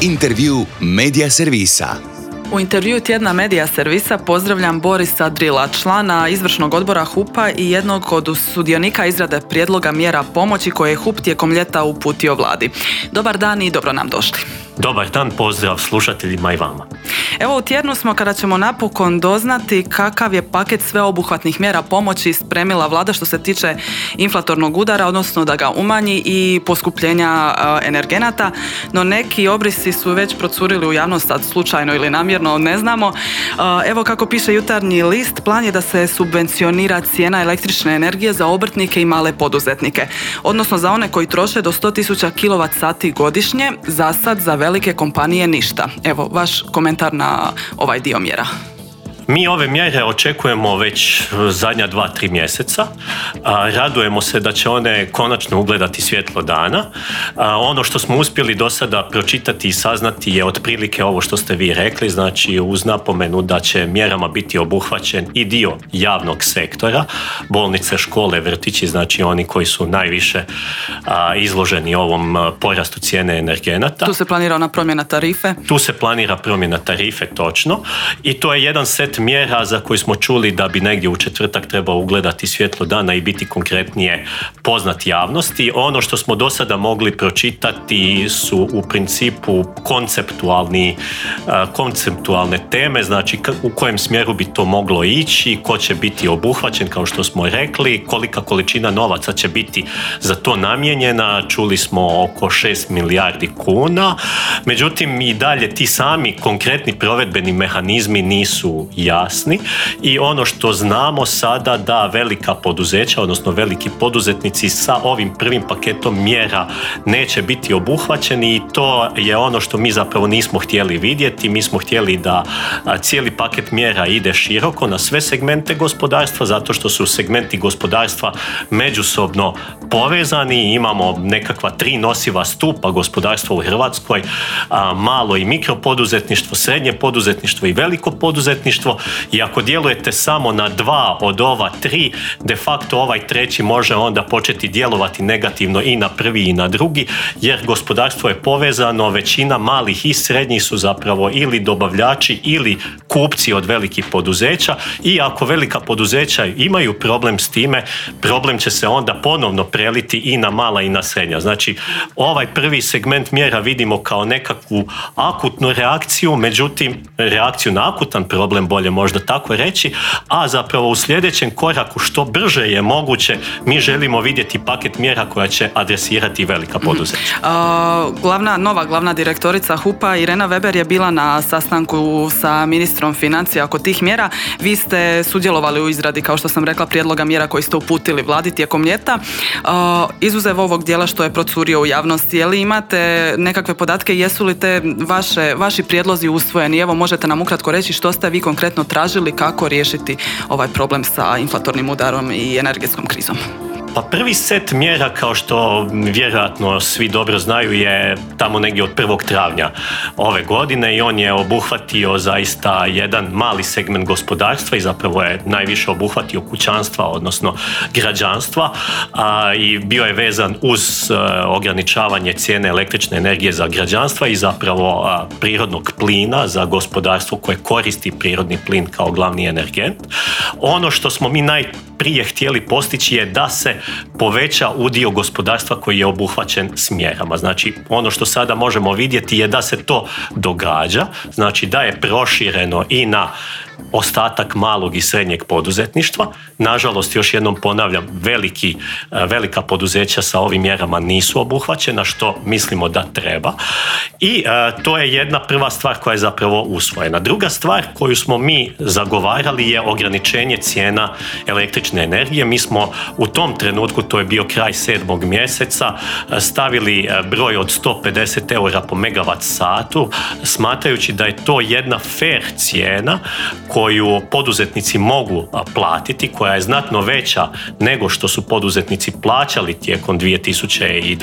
Intervju Medija servisa. U intervju tjedna Medija servisa pozdravljam Borisa Drila, člana izvršnog odbora HUP-a i jednog od sudionika izrade prijedloga mjera pomoći koje je HUP tijekom ljeta uputio vladi. Dobar dan i dobro nam došli. Dobar dan, pozdrav slušateljima i vama. Evo, u tjednu smo kada ćemo napokon doznati kakav je paket sveobuhvatnih mjera pomoći spremila vlada što se tiče inflatornog udara, odnosno da ga umanji i poskupljenja energenata, no neki obrisi su već procurili u javnost, sad slučajno ili namjerno, ne znamo. Evo kako piše Jutarnji list, plan je da se subvencionira cijena električne energije za obrtnike i male poduzetnike, odnosno za one koji troše do 100.000 kWh godišnje, za sad za velike kompanije ništa. Evo, vaš komentar na ovaj dio mjera. Mi ove mjere očekujemo već zadnja 2-3 mjeseca. Radujemo se da će one konačno ugledati svjetlo dana. Ono što smo uspjeli do sada pročitati i saznati je otprilike ovo što ste vi rekli, znači uz napomenu da će mjerama biti obuhvaćen i dio javnog sektora, bolnice, škole, vrtići, znači oni koji su najviše izloženi ovom porastu cijene energenata. Tu se planira ona promjena tarife? Tu se planira promjena tarife, točno. I to je jedan set mjera za koji smo čuli da bi negdje u četvrtak trebao ugledati svjetlo dana i biti konkretnije poznat javnosti. Ono što smo do sada mogli pročitati su u principu konceptualne teme, znači u kojem smjeru bi to moglo ići, ko će biti obuhvaćen, kao što smo rekli, kolika količina novaca će biti za to namijenjena. Čuli smo oko 6 milijardi kuna, međutim i dalje ti sami konkretni provedbeni mehanizmi nisu jasni i ono što znamo sada da velika poduzeća, odnosno veliki poduzetnici sa ovim prvim paketom mjera neće biti obuhvaćeni i to je ono što mi zapravo nismo htjeli vidjeti. Mi smo htjeli da cijeli paket mjera ide široko na sve segmente gospodarstva, zato što su segmenti gospodarstva međusobno povezani. Imamo nekakva 3 nosiva stupa gospodarstva u Hrvatskoj, malo i mikropoduzetništvo, srednje poduzetništvo i veliko poduzetništvo, i ako djelujete samo na 2 od ova 3, de facto ovaj treći može onda početi djelovati negativno i na prvi i na drugi, jer gospodarstvo je povezano, većina malih i srednjih su zapravo ili dobavljači ili kupci od velikih poduzeća, i ako velika poduzeća imaju problem s time, problem će se onda ponovno preliti i na mala i na srednja. Znači, ovaj prvi segment mjera vidimo kao nekakvu akutnu reakciju, međutim, reakciju na akutan problem, bolje možda tako reći, a zapravo u sljedećem koraku što brže je moguće mi želimo vidjeti paket mjera koja će adresirati velika poduzeća. Nova glavna direktorica HUP-a Irena Weber je bila na sastanku sa ministrom financija oko tih mjera. Vi ste sudjelovali u izradi, kao što sam rekla, prijedloga mjera koji ste uputili vladi tijekom ljeta. Izuzev ovog dijela što je procurio u javnosti, je li imate nekakve podatke, jesu li te vaši prijedlozi usvojeni? Evo, možete nam ukratko reći što ste vi konkretno tražili, kako riješiti ovaj problem sa inflatornim udarom i energetskom krizom? Pa prvi set mjera, kao što vjerojatno svi dobro znaju, je tamo negdje od 1. travnja ove godine i on je obuhvatio zaista jedan mali segment gospodarstva i zapravo je najviše obuhvatio kućanstva, odnosno građanstva, i bio je vezan uz ograničavanje cijene električne energije za građanstva i zapravo prirodnog plina za gospodarstvo koje koristi prirodni plin kao glavni energent. Ono što smo mi najprije htjeli postići je da se poveća udio gospodarstva koji je obuhvaćen s mjerama. Znači, ono što sada možemo vidjeti je da se to događa, znači da je prošireno i na ostatak malog i srednjeg poduzetništva. Nažalost, još jednom ponavljam, velika poduzeća sa ovim mjerama nisu obuhvaćena, što mislimo da treba. I to je jedna prva stvar koja je zapravo usvojena. Druga stvar koju smo mi zagovarali je ograničenje cijena električne energije. Mi smo u tom trenutku, to je bio kraj 7. mjeseca, stavili broj od 150 eura po megavat satu, smatrajući da je to jedna fair cijena koju poduzetnici mogu platiti, koja je znatno veća nego što su poduzetnici plaćali tijekom 2021.,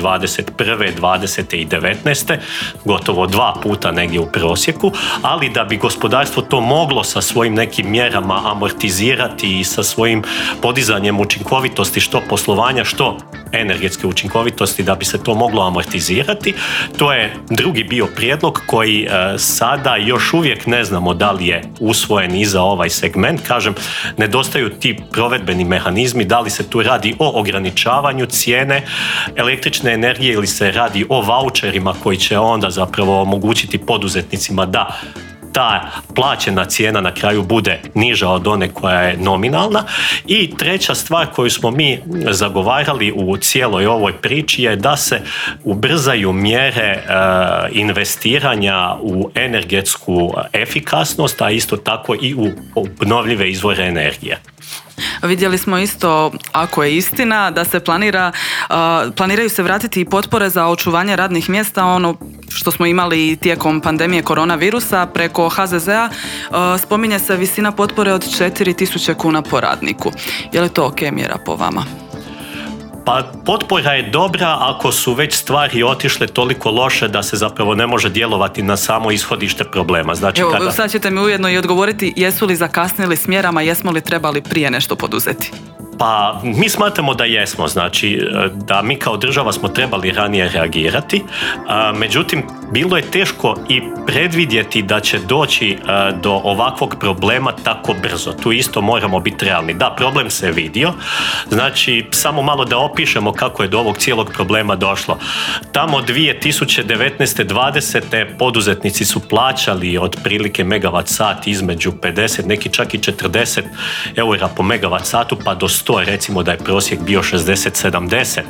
2020. i 2019. Gotovo 2 puta negdje u prosjeku, ali da bi gospodarstvo to moglo sa svojim nekim mjerama amortizirati i sa svojim podizanjem učinkovitosti što poslovanja, što energetske učinkovitosti da bi se to moglo amortizirati. To je drugi bio prijedlog koji sada još uvijek ne znamo da li je usvojen i za ovaj segment. Kažem, nedostaju ti provedbeni mehanizmi, da li se tu radi o ograničavanju cijene električne energije ili se radi o vaučerima koji će onda zapravo omogućiti poduzetnicima da ta plaćena cijena na kraju bude niža od one koja je nominalna. I treća stvar koju smo mi zagovarali u cijeloj ovoj priči je da se ubrzaju mjere investiranja u energetsku efikasnost, a isto tako i u obnovljive izvore energije. Vidjeli smo isto, ako je istina, da se planiraju se vratiti i potpore za očuvanje radnih mjesta, ono što smo imali tijekom pandemije koronavirusa preko HZZ-a. Spominje se visina potpore od 4.000 kuna po radniku. Je li to ok mjera po vama? Pa potpora je dobra ako su već stvari otišle toliko loše da se zapravo ne može djelovati na samo ishodište problema. Znači, evo, sad ćete mi ujedno i odgovoriti, jesu li zakasnili s mjerama, jesmo li trebali prije nešto poduzeti? Pa mi smatramo da jesmo, znači da mi kao država smo trebali ranije reagirati, međutim bilo je teško i predvidjeti da će doći do ovakvog problema tako brzo. Tu isto moramo biti realni. Da, problem se vidio, znači samo malo da opišemo kako je do ovog cijelog problema došlo. Tamo 2019. 20. poduzetnici su plaćali otprilike megavat sat između 50, neki čak i 40 eura po megavat satu pa do 100, recimo da je prosjek bio 60-70.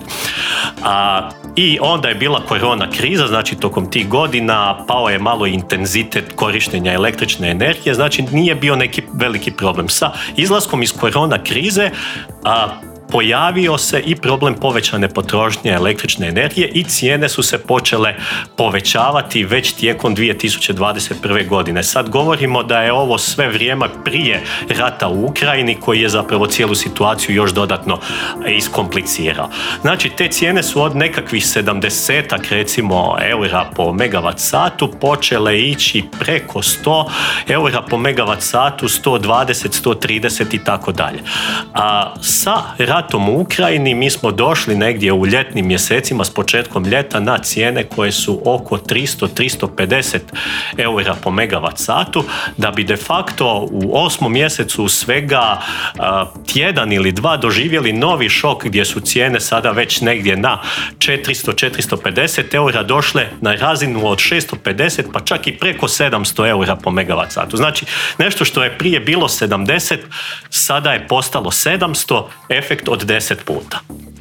I onda je bila korona kriza, znači tokom tih godina pao je malo intenzitet korištenja električne energije, znači nije bio neki veliki problem. Sa izlaskom iz korona krize pojavio se i problem povećane potrošnje električne energije i cijene su se počele povećavati već tijekom 2021. godine. Sad govorimo da je ovo sve vrijeme prije rata u Ukrajini koji je zapravo cijelu situaciju još dodatno iskomplicirao. Znači te cijene su od nekakvih 70 recimo eura po megavat satu počele ići preko 100 eura po megavat satu, 120, 130 i tako dalje. A sa ratom u Ukrajini mi smo došli negdje u ljetnim mjesecima s početkom ljeta na cijene koje su oko 300-350 eura po megavat satu, da bi de facto u 8. mjesecu svega tjedan ili dva doživjeli novi šok gdje su cijene sada već negdje na 400-450 eura došle na razinu od 650 pa čak i preko 700 eura po megavat satu. Znači nešto što je prije bilo 70 sada je postalo 700, efekt od 10 puta.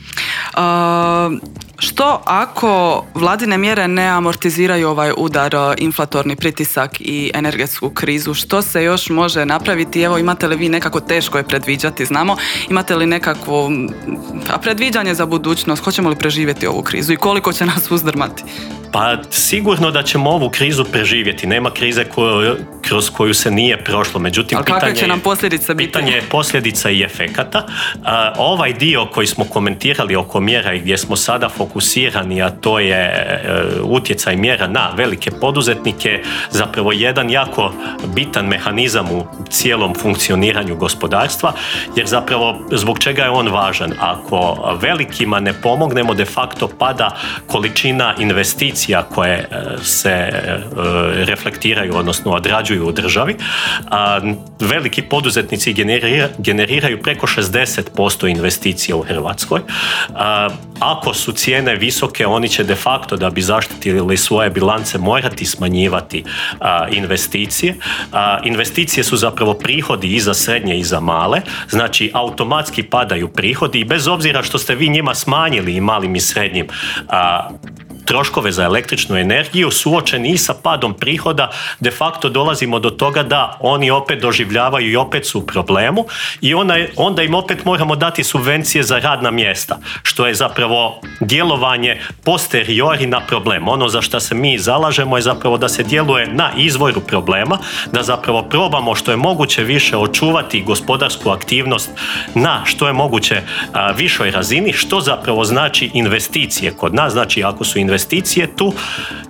Što ako vladine mjere ne amortiziraju ovaj udar, inflatorni pritisak i energetsku krizu? Što se još može napraviti? Evo, imate li vi nekako, teško je predviđati, znamo, imate li nekakvo predviđanje za budućnost? Hoćemo li preživjeti ovu krizu i koliko će nas uzdrmati? Pa sigurno da ćemo ovu krizu preživjeti. Nema krize kroz koju se nije prošlo. Međutim, ali kakve će nam posljedice biti? Pitanje je posljedica i efekata. Ovaj dio koji smo komentirali oko mjera i gdje smo sada fokusirani, a to je utjecaj mjera na velike poduzetnike, zapravo jedan jako bitan mehanizam u cijelom funkcioniranju gospodarstva, jer zapravo zbog čega je on važan? Ako velikima ne pomognemo, de facto pada količina investicija koje se reflektiraju, odnosno odrađuju u državi. Veliki poduzetnici generiraju preko 60% investicija u Hrvatskoj. Ako su cijene visoke, oni će de facto, da bi zaštitili svoje bilance, morati smanjivati investicije. Investicije su zapravo prihodi i za srednje i za male, znači automatski padaju prihodi i bez obzira što ste vi njima smanjili i malim i srednjim troškove za električnu energiju, suočeni i sa padom prihoda, de facto dolazimo do toga da oni opet doživljavaju i opet su u problemu i onda im opet moramo dati subvencije za radna mjesta, što je zapravo djelovanje posteriori na problem. Ono za što se mi zalažemo je zapravo da se djeluje na izvoru problema, da zapravo probamo što je moguće više očuvati gospodarsku aktivnost na što je moguće višoj razini, što zapravo znači investicije kod nas. Znači ako su investicije tu,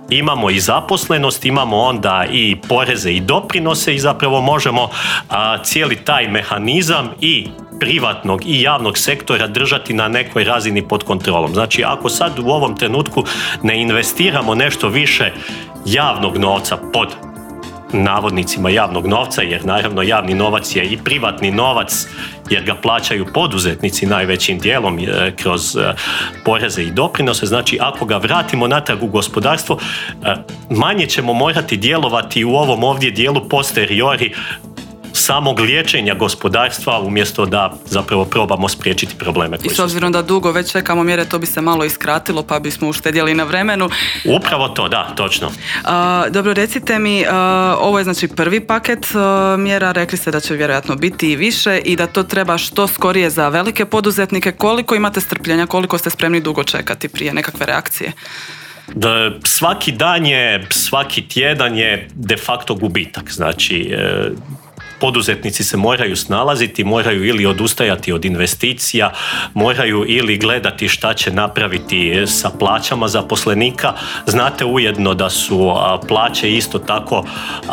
imamo i zaposlenost, imamo onda i poreze i doprinose i zapravo možemo cijeli taj mehanizam i privatnog i javnog sektora držati na nekoj razini pod kontrolom. Znači, ako sad u ovom trenutku ne investiramo nešto više javnog novca pod navodnicima javnog novca, jer naravno javni novac je i privatni novac, jer ga plaćaju poduzetnici najvećim dijelom kroz poreze i doprinose. Znači, ako ga vratimo natrag u gospodarstvo, manje ćemo morati djelovati u ovom ovdje dijelu posteriori samog liječenja gospodarstva, umjesto da zapravo probamo spriječiti probleme. I s obzirom da dugo već čekamo mjere, to bi se malo iskratilo, pa bismo uštedjeli na vremenu. Upravo to, da, točno. Dobro, recite mi, ovo je znači prvi paket mjera, rekli ste da će vjerojatno biti i više i da to treba što skorije za velike poduzetnike. Koliko imate strpljenja, koliko ste spremni dugo čekati prije nekakve reakcije? Da, svaki dan je, svaki tjedan je de facto gubitak. Znači, poduzetnici se moraju snalaziti, moraju ili odustajati od investicija, moraju ili gledati šta će napraviti sa plaćama zaposlenika. Znate ujedno da su plaće isto tako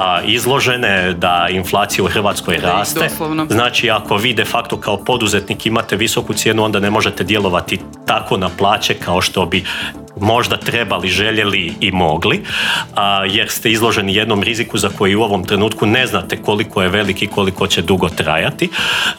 izložene, da inflacija u Hrvatskoj raste. Doslovno. Znači, ako vi de facto kao poduzetnik imate visoku cijenu, onda ne možete djelovati tako na plaće kao što bi možda trebali, željeli i mogli, jer ste izloženi jednom riziku za koji u ovom trenutku ne znate koliko je velik i koliko će dugo trajati.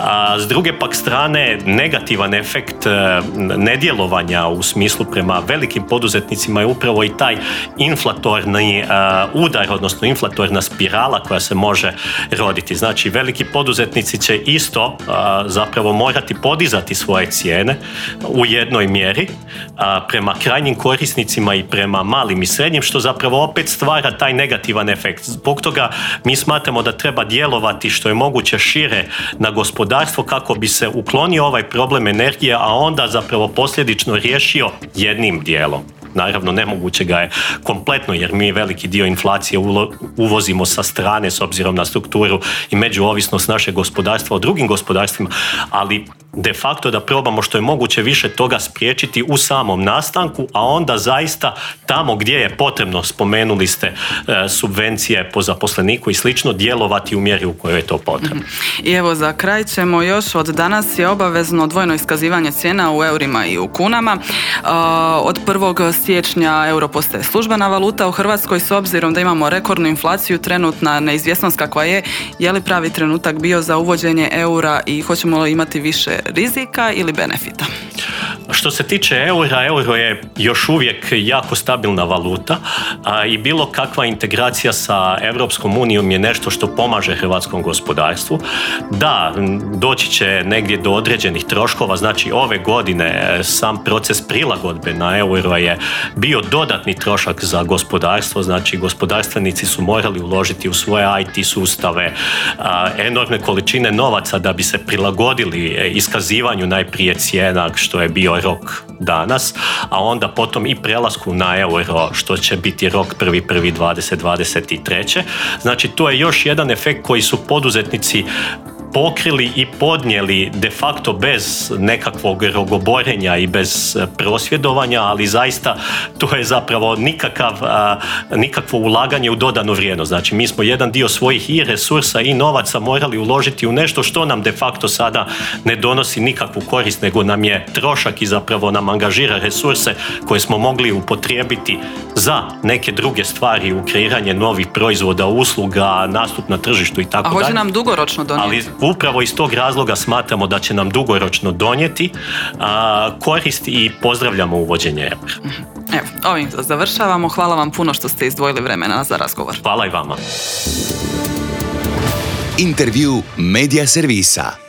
S druge pak strane, negativan efekt nedjelovanja u smislu prema velikim poduzetnicima je upravo i taj inflatorni udar, odnosno inflatorna spirala koja se može roditi. Znači, veliki poduzetnici će isto zapravo morati podizati svoje cijene u jednoj mjeri prema krajnjim korisnicima i prema malim i srednjim, što zapravo opet stvara taj negativan efekt. Zbog toga mi smatramo da treba djelovati što je moguće šire na gospodarstvo kako bi se uklonio ovaj problem energije, a onda zapravo posljedično riješio jednim dijelom. Naravno, nemoguće ga je kompletno, jer mi veliki dio inflacije uvozimo sa strane s obzirom na strukturu i međuovisnost našeg gospodarstva od drugim gospodarstvima, ali de facto da probamo što je moguće više toga spriječiti u samom nastanku, a onda zaista tamo gdje je potrebno, spomenuli ste subvencije po zaposleniku i slično, djelovati u mjeri u kojoj je to potrebno. I evo, za kraj ćemo još, od danas je obavezno dvojno iskazivanje cijena u eurima i u kunama. Od 1. siječnja euro postaje službena valuta u Hrvatskoj. S obzirom da imamo rekordnu inflaciju, trenutna neizvjesnost kakva je li pravi trenutak bio za uvođenje eura i hoćemo li imati više rizika ili benefita? Što se tiče eura, euro je još uvijek jako stabilna valuta i bilo kakva integracija sa Europskom unijom je nešto što pomaže hrvatskom gospodarstvu. Da, doći će negdje do određenih troškova, znači ove godine sam proces prilagodbe na euro je bio dodatni trošak za gospodarstvo, znači gospodarstvenici su morali uložiti u svoje IT sustave enormne količine novaca da bi se prilagodili iskazivanju najprije cijena, što je bio rok danas, a onda potom i prelasku na euro, što će biti rok 1.1.2023. Znači, to je još jedan efekt koji su poduzetnici pokrili i podnijeli de facto bez nekakvog rogoborenja i bez prosvjedovanja, ali zaista to je zapravo nikakvo ulaganje u dodanu vrijednost. Znači, mi smo jedan dio svojih i resursa i novaca morali uložiti u nešto što nam de facto sada ne donosi nikakvu korist, nego nam je trošak i zapravo nam angažira resurse koje smo mogli upotrijebiti za neke druge stvari, u kreiranje novih proizvoda, usluga, nastup na tržištu i tako dalje. A hoće nam dugoročno donijeti? Ali upravo iz tog razloga smatramo da će nam dugoročno donijeti korist i pozdravljamo uvođenje eura. Evo, ovim završavamo. Hvala vam puno što ste izdvojili vremena za razgovor. Hvala i vama. Intervju Media servisa.